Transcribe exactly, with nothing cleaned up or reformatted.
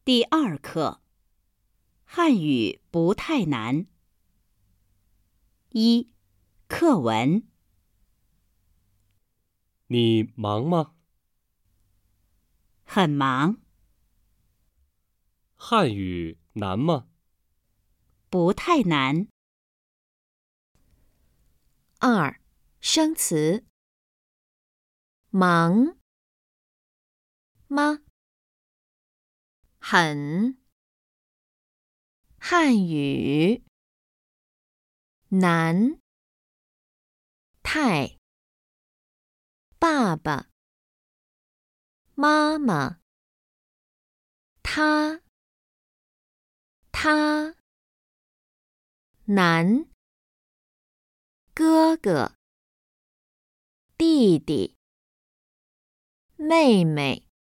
第二课，汉语不太难。一、课文。 你忙吗？ 很忙。 汉语难吗？ 不太难。 二、生词。忙吗？很。汉语难。太。爸爸。妈妈。他。他。难。哥哥。弟弟。妹妹。